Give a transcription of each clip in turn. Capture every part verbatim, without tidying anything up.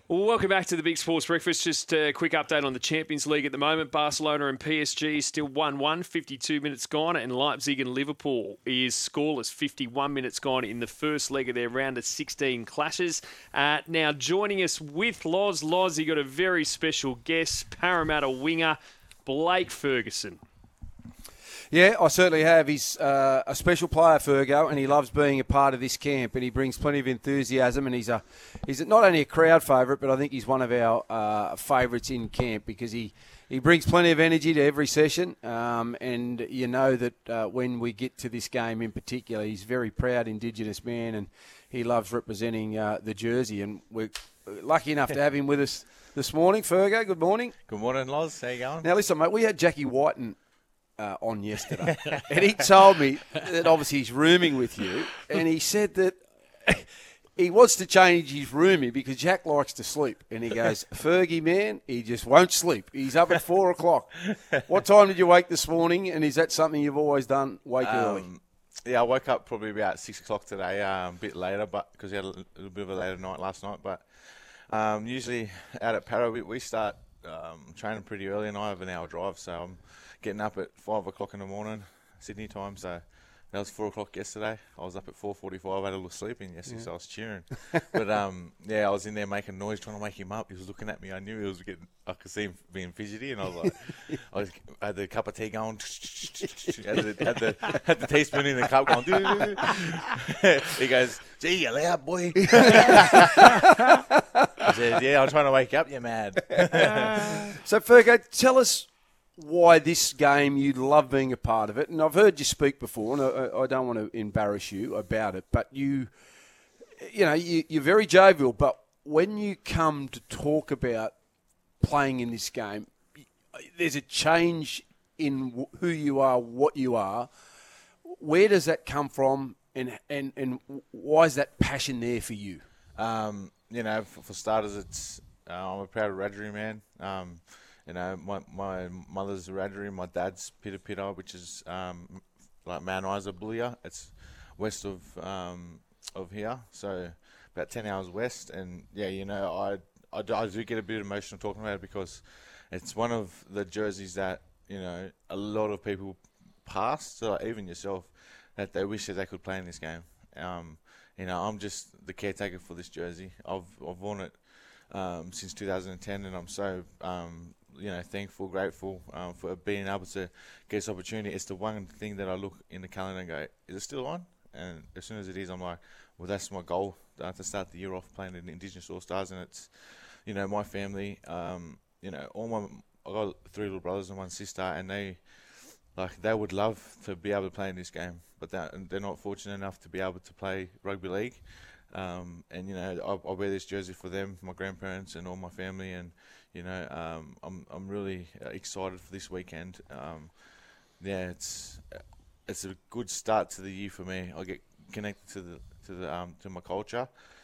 Well, welcome back to the Big Sports Breakfast. Just a quick update on the Champions League at the moment. Barcelona and P S G still one one, fifty-two minutes gone, and Leipzig and Liverpool is scoreless, fifty-one minutes gone in the first leg of their round of sixteen clashes. Uh, now, joining us with Loz, Loz, he got a very special guest, Parramatta winger, Blake Ferguson. Yeah, I certainly have. He's uh, a special player, Fergo, and he loves being a part of this camp, and he brings plenty of enthusiasm, and he's a he's not only a crowd favourite, but I think he's one of our uh, favourites in camp because he, he brings plenty of energy to every session, um, and you know that uh, when we get to this game in particular, he's a very proud Indigenous man, and he loves representing uh, the jersey, and we're lucky enough to have him with us this morning. Fergo, good morning. Good morning, Loz. How you going? Now, listen, mate, we had Jackie Whiten Uh, on yesterday, and he told me that obviously he's rooming with you, and he said that he wants to change his rooming because Jack likes to sleep, and he goes, Fergie, man, he just won't sleep. He's up at four o'clock. What time did you wake this morning, and is that something you've always done, wake um, early? Yeah, I woke up probably about six o'clock today, um, a bit later, but because we had a little bit of a later night last night, but um, usually out at Para, we, we start um, training pretty early, and I have an hour drive, so I'm getting up at five o'clock in the morning, Sydney time. So that was four o'clock yesterday. I was up at four forty-five. I had a little sleep in yesterday, yeah. So I was cheering. But um, yeah, I was in there making noise, trying to wake him up. He was looking at me. I knew he was getting. I could see him being fidgety, and I was like, I, was, I had the cup of tea going. had, the, had, the, had the teaspoon in the cup going. He goes, "Gee, you loud boy." I said, "Yeah, I'm trying to wake up. You're mad." So Fergo, tell us why this game, you love being a part of it. And I've heard you speak before, and I, I don't want to embarrass you about it, but you, you know, you, you're very jovial, but when you come to talk about playing in this game, there's a change in who you are, what you are. Where does that come from, and, and, and why is that passion there for you? Um, you know, for, for starters, it's uh, I'm a proud Wiradjuri man. Um, You know, my my mother's Wiradjuri, my dad's Pita Pita, which is um, like Mount Isa, Boulia. It's west of um, of here, so about ten hours west. And yeah, you know, I, I, do, I do get a bit emotional talking about it because it's one of the jerseys that, you know, a lot of people past, so like even yourself, that they wish that they could play in this game. Um, you know, I'm just the caretaker for this jersey. I've I've worn it um, since two thousand ten, and I'm so um, you know, thankful, grateful um, for being able to get this opportunity. It's the one thing that I look in the calendar and go, is it still on? And as soon as it is, I'm like, well, that's my goal uh, to start the year off playing in Indigenous All-Stars. And it's, you know, my family, um, you know, all my, I got three little brothers and one sister, and they, like, they would love to be able to play in this game, but that, they're not fortunate enough to be able to play rugby league. Um, and, you know, I, I wear this jersey for them, my grandparents and all my family, and, you know, um, I'm I'm really excited for this weekend. Um, yeah, it's it's a good start to the year for me. I get connected to the to the um, to my culture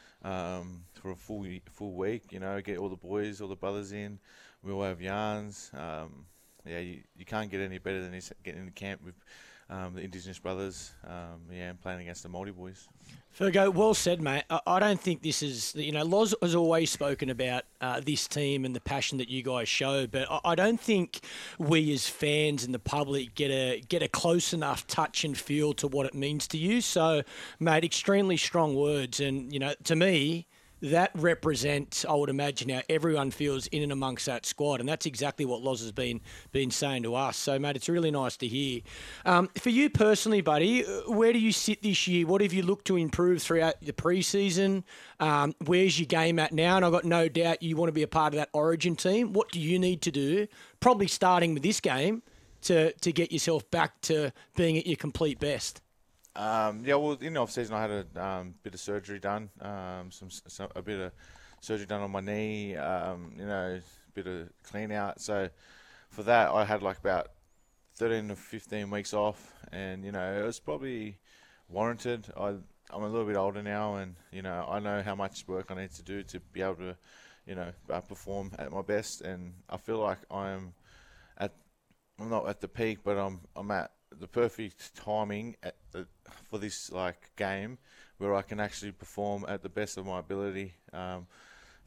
um, for a full full week. You know, get all the boys, all the brothers in. We all have yarns. Um, yeah, you, you can't get any better than this. Getting in the camp with um, the Indigenous brothers. Um, yeah, and playing against the Māori boys. Fergo, well said, mate. I don't think this is, you know, Loz has always spoken about uh, this team and the passion that you guys show, but I don't think we as fans and the public get a get a close enough touch and feel to what it means to you. So, mate, extremely strong words, and you know, to me, that represents, I would imagine, how everyone feels in and amongst that squad, and that's exactly what Loz has been been saying to us. So, mate, it's really nice to hear. Um, for you personally, buddy, where do you sit this year? What have you looked to improve throughout the pre-season? Um, where's your game at now? And I've got no doubt you want to be a part of that Origin team. What do you need to do, probably starting with this game, to, to get yourself back to being at your complete best? Um, yeah, well, in the off season, I had a um, bit of surgery done, um, some, some a bit of surgery done on my knee, um, you know, a bit of clean out. So for that, I had like about thirteen to fifteen weeks off, and you know, it was probably warranted. I I'm a little bit older now, and you know, I know how much work I need to do to be able to, you know, uh, perform at my best, and I feel like I'm at I'm not at the peak, but I'm I'm at the perfect timing at the, for this like game where I can actually perform at the best of my ability. Um,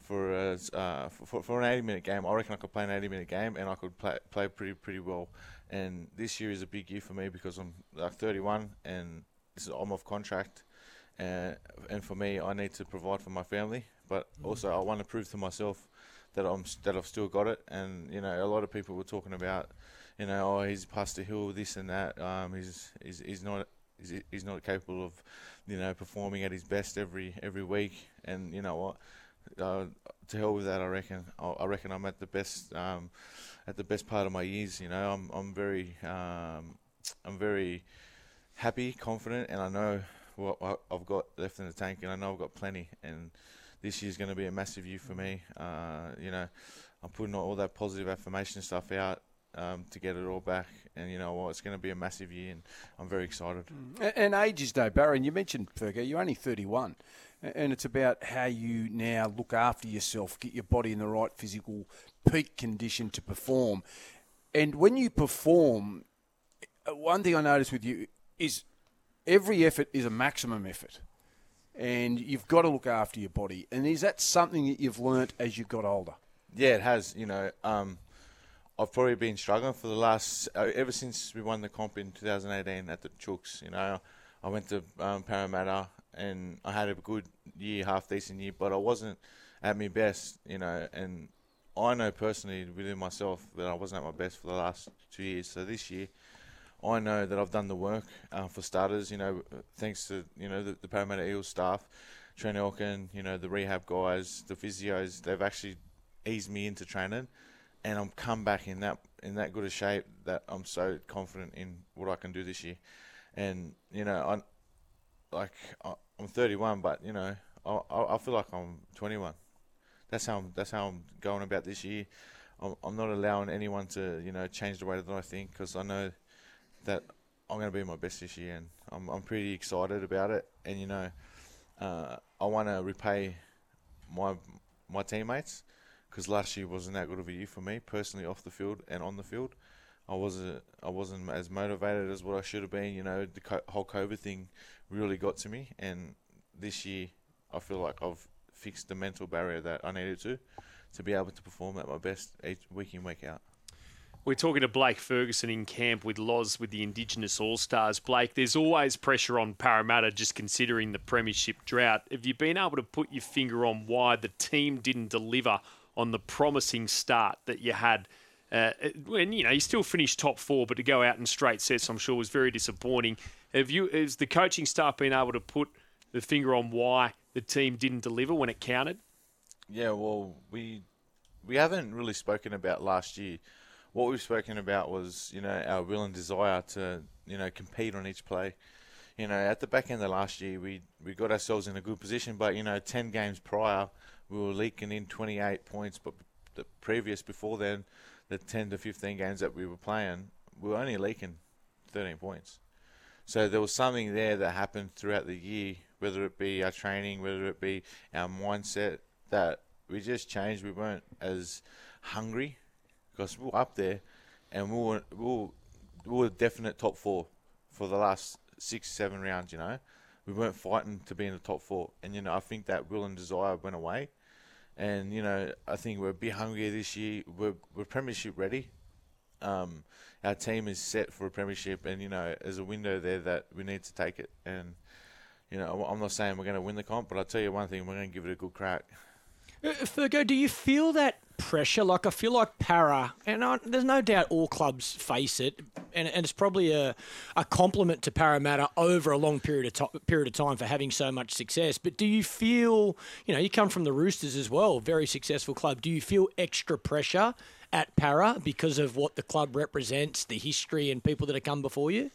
for a, uh, for, for an eighty minute game. I reckon I could play an eighty minute game and I could play play pretty pretty well. And this year is a big year for me because I'm like thirty-one and this is, I'm off contract. And and for me, I need to provide for my family, but also I want to prove to myself that I'm that I've still got it. And you know, a lot of people were talking about, you know, oh, he's past the hill, this and that. Um, he's he's he's not he's, he's not capable of, you know, performing at his best every every week. And you know what, uh, to hell with that. I reckon I, I reckon I'm at the best um, at the best part of my years. You know, I'm I'm very um, I'm very happy, confident, and I know what I've got left in the tank, and I know I've got plenty. And this year's going to be a massive year for me. Uh, you know, I'm putting all that positive affirmation stuff out um, to get it all back. And you know what, well, it's going to be a massive year, and I'm very excited. And, and ages, though, Barry, you mentioned, Fergo, you're only thirty-one. And it's about how you now look after yourself, get your body in the right physical peak condition to perform. And when you perform, one thing I notice with you is every effort is a maximum effort, and you've got to look after your body. And is that something that you've learnt as you've got older? Yeah, it has. You know, um, I've probably been struggling for the last uh, ever since we won the comp in two thousand eighteen at the Chooks. You know, I went to um, Parramatta and I had a good year, half decent year, but I wasn't at my best. You know, and I know personally within myself that I wasn't at my best for the last two years. So this year, I know that I've done the work. Uh, for starters, you know, thanks to, you know, the, the Parramatta Eels staff, Trent Elkin, you know, the rehab guys, the physios, they've actually eased me into training, and I'm come back in that in that good a shape that I'm so confident in what I can do this year. And you know, I like I'm thirty-one, but you know, I I feel like I'm twenty-one. That's how I'm, that's how I'm going about this year. I'm, I'm not allowing anyone to, you know, change the way that I think, because I know that I'm going to be my best this year, and I'm I'm pretty excited about it. And you know, uh, I want to repay my my teammates, because last year wasn't that good of a year for me personally, off the field and on the field. I wasn't I wasn't as motivated as what I should have been. You know, the co- whole COVID thing really got to me, and this year I feel like I've fixed the mental barrier that I needed to to be able to perform at my best each week in, week out. We're talking to Blake Ferguson in camp with Loz with the Indigenous All-Stars. Blake, there's always pressure on Parramatta just considering the premiership drought. Have you been able to put your finger on why the team didn't deliver on the promising start that you had? Uh, when, you know, you still finished top four, but to go out in straight sets, I'm sure, was very disappointing. Have you, has the coaching staff been able to put the finger on why the team didn't deliver when it counted? Yeah, well, we we haven't really spoken about last year. What we've spoken about was, you know, our will and desire to, you know, compete on each play. You know, at the back end of last year, we we got ourselves in a good position, but, you know, ten games prior, we were leaking in twenty-eight points, but the previous, before then, the ten to fifteen games that we were playing, we were only leaking thirteen points. So there was something there that happened throughout the year, whether it be our training, whether it be our mindset, that we just changed. We weren't as hungry, because we were up there, and we were, we were, we were definite top four for the last six, seven rounds, you know. We weren't fighting to be in the top four. And, you know, I think that will and desire went away. And, you know, I think we're a bit hungrier this year. We're, we're premiership ready. Um, our team is set for a premiership, and, you know, there's a window there that we need to take it. And, you know, I'm not saying we're going to win the comp, but I'll tell you one thing, we're going to give it a good crack. Uh, Fergo, do you feel that pressure? Like, I feel like Para, and I, there's no doubt all clubs face it, and, and it's probably a, a compliment to Parramatta over a long period of to, period of time for having so much success. But do you feel, you know, you come from the Roosters as well, very successful club. Do you feel extra pressure at Para because of what the club represents, the history and people that have come before you?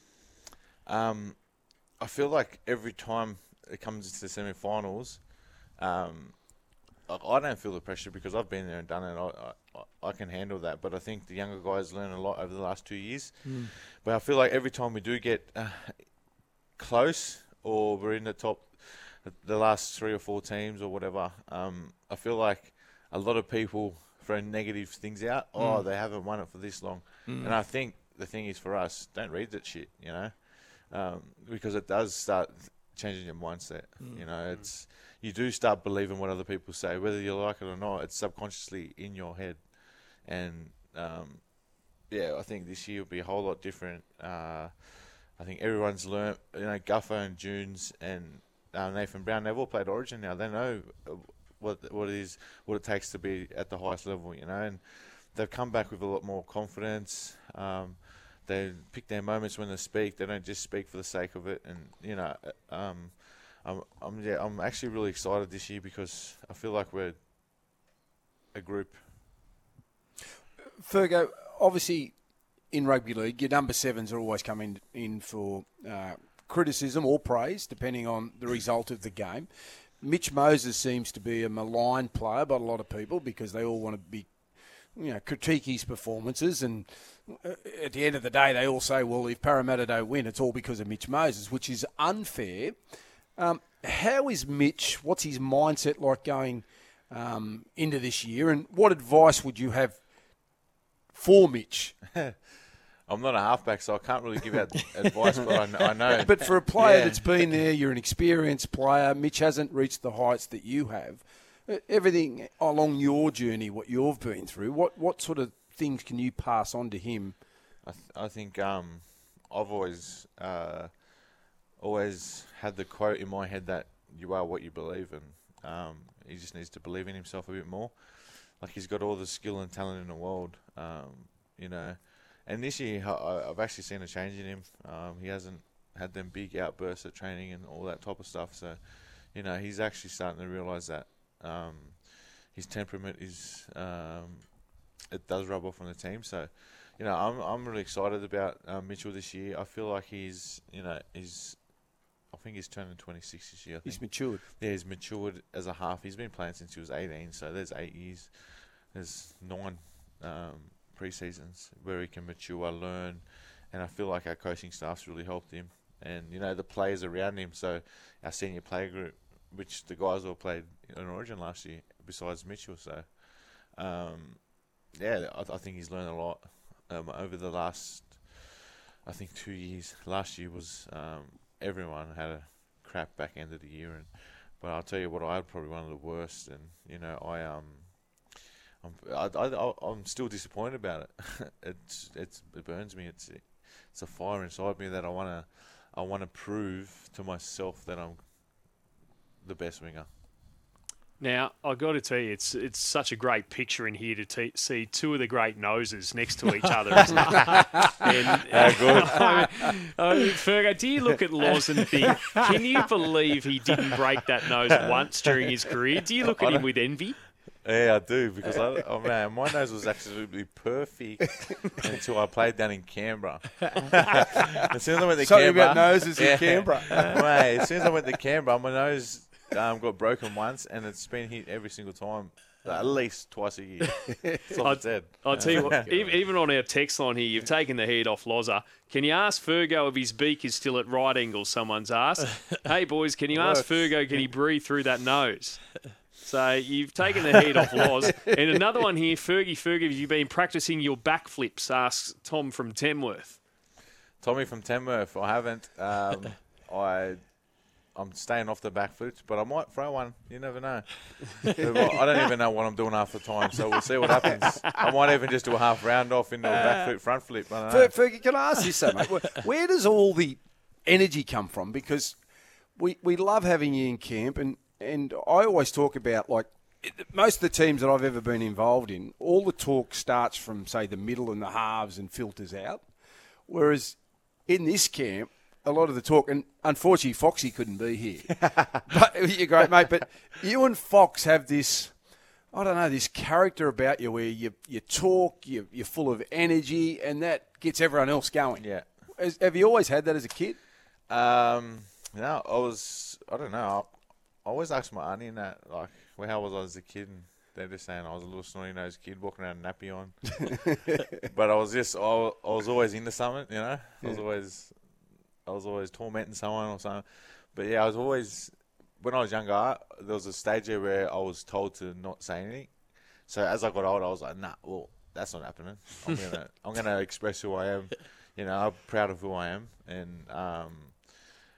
Um, I feel like every time it comes into the semi-finals, um, I don't feel the pressure because I've been there and done it. I, I, I can handle that. But I think the younger guys learn a lot over the last two years. Mm. But I feel like every time we do get uh, close, or we're in the top, the last three or four teams or whatever, um, I feel like a lot of people throw negative things out. Mm. Oh, they haven't won it for this long. Mm. And I think the thing is for us, don't read that shit, you know, um, because it does start changing your mindset. Mm. You know, it's you do start believing what other people say, whether you like it or not. It's subconsciously in your head, and um, yeah, I think this year will be a whole lot different. Uh, I think everyone's learnt. You know, Guffer and Junes and uh, Nathan Brown, they've all played Origin now. They know what what it is, what it takes to be at the highest level. You know, and they've come back with a lot more confidence. Um, they pick their moments when they speak. They don't just speak for the sake of it. And you know, um, I'm, I'm yeah, I'm actually really excited this year because I feel like we're a group. Fergo, obviously, in rugby league, your number sevens are always coming in for uh, criticism or praise, depending on the result of the game. Mitch Moses seems to be a maligned player by a lot of people because they all want to be, you know, critique his performances, and at the end of the day, they all say, well, if Parramatta don't win, it's all because of Mitch Moses, which is unfair. Um, how is Mitch? What's his mindset like going um, into this year, and what advice would you have for Mitch? I'm not a halfback, so I can't really give out advice, but I know, I know. But for a player yeah. that's been there, you're an experienced player. Mitch hasn't reached the heights that you have. Everything along your journey, what you've been through, what, what sort of things can you pass on to him? I, th- I think um, I've always uh, always had the quote in my head that you are what you believe, and um, he just needs to believe in himself a bit more. Like, he's got all the skill and talent in the world, um, you know. And this year, I, I've actually seen a change in him. Um, he hasn't had them big outbursts at training and all that type of stuff. So, you know, he's actually starting to realise that um, his temperament is um, it does rub off on the team. So, you know, I'm I'm really excited about uh, Mitchell this year. I feel like he's, you know, he's, I think he's turning twenty-six this year. I think. He's matured. Yeah, he's matured as a half. He's been playing since he was eighteen, so there's eight years. There's nine um, pre-seasons where he can mature, learn, and I feel like our coaching staff's really helped him. And, you know, the players around him, so our senior player group, which the guys all played in Origin last year, besides Mitchell. So, um, yeah, I, I think he's learned a lot um, over the last, I think, two years. Last year was um, everyone had a crap back end of the year, and but I'll tell you what, I had probably one of the worst. And you know, I um, I'm I, I, I'm still disappointed about it. it's it's it burns me. It's it's a fire inside me that I wanna I wanna prove to myself that I'm the best winger. Now, I've got to tell you, it's it's such a great picture in here to te- see two of the great noses next to each other, isn't it? And, How good. I mean, I mean, Fergo, do you look at Loz and think, can you believe he didn't break that nose once during his career? Do you look at him with envy? Yeah, I do, because I, oh man, my nose was absolutely perfect until I played down in Canberra. As soon as I went to Sorry Canberra, about noses in yeah, Canberra. mate, as soon as I went to Canberra, my nose um, got broken once, and it's been hit every single time, at least twice a year. That's all I'll, it's said. I'll tell you what, even, even on our text line here, you've taken the heat off Loza. Can you ask Fergo if his beak is still at right angles, someone's asked. Hey, boys, can you It ask works. Fergo, can he breathe through that nose? So you've taken the heat off Loz. And another one here, Fergie, Fergie, have you been practising your backflips, asks Tom from Tamworth. Tommy from Tamworth, I haven't. Um, I, I'm staying off the back flips, but I might throw one. You never know. I don't even know what I'm doing half the time, so we'll see what happens. I might even just do a half round off into a back flip, front flip. I don't know. Fer- Fergie, can I ask you something, mate? Where, where does all the energy come from? Because we, we love having you in camp, and, and I always talk about, like, most of the teams that I've ever been involved in, all the talk starts from, say, the middle and the halves and filters out. Whereas in this camp, a lot of the talk, and unfortunately Foxy couldn't be here. But you're great, mate. But you and Fox have this, I don't know, this character about you where you you talk, you, you're full of energy, and that gets everyone else going. Yeah. Has, have you always had that as a kid? Um, no, I was, I don't know. I always asked my auntie and that, like, well, how was I as a kid? And they're just saying I was a little snotty-nosed kid walking around with a nappy on. But I was just, I, I was always into something, you know? I was Yeah. always, I was always tormenting someone or something. But yeah, I was always, when I was younger, I, there was a stage there where I was told to not say anything. So as I got older, I was like, nah, well, that's not happening. I'm gonna, I'm gonna express who I am. You know, I'm proud of who I am, and um,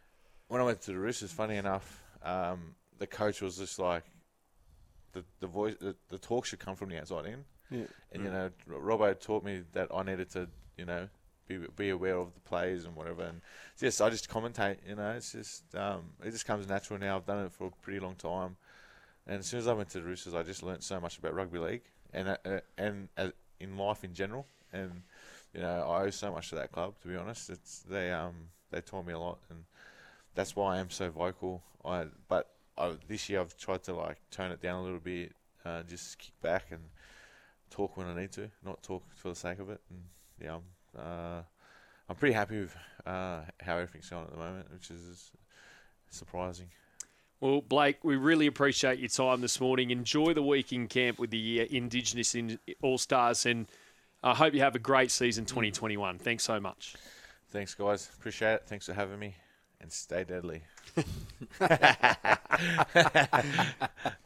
when I went to the Roosters, funny enough, um, the coach was just like, the the voice, the, the talk should come from the outside in. Yeah. And you know, Robbo taught me that I needed to, you know, be be aware of the plays and whatever. And yes, I just commentate. You know, it's just um, it just comes natural now. I've done it for a pretty long time. And as soon as I went to the Roosters, I just learnt so much about rugby league and uh, and uh, in life in general. And you know, I owe so much to that club. To be honest, it's they um they taught me a lot, and that's why I am so vocal. I but I, this year I've tried to like tone it down a little bit, uh, just kick back and talk when I need to, not talk for the sake of it. And yeah, I'm uh, I'm pretty happy with uh, how everything's going at the moment, which is surprising. Well, Blake, we really appreciate your time this morning. Enjoy the week in camp with the uh, Indigenous in- All-Stars, and I hope you have a great season twenty twenty-one. Thanks so much. Thanks, guys. Appreciate it. Thanks for having me, and stay deadly.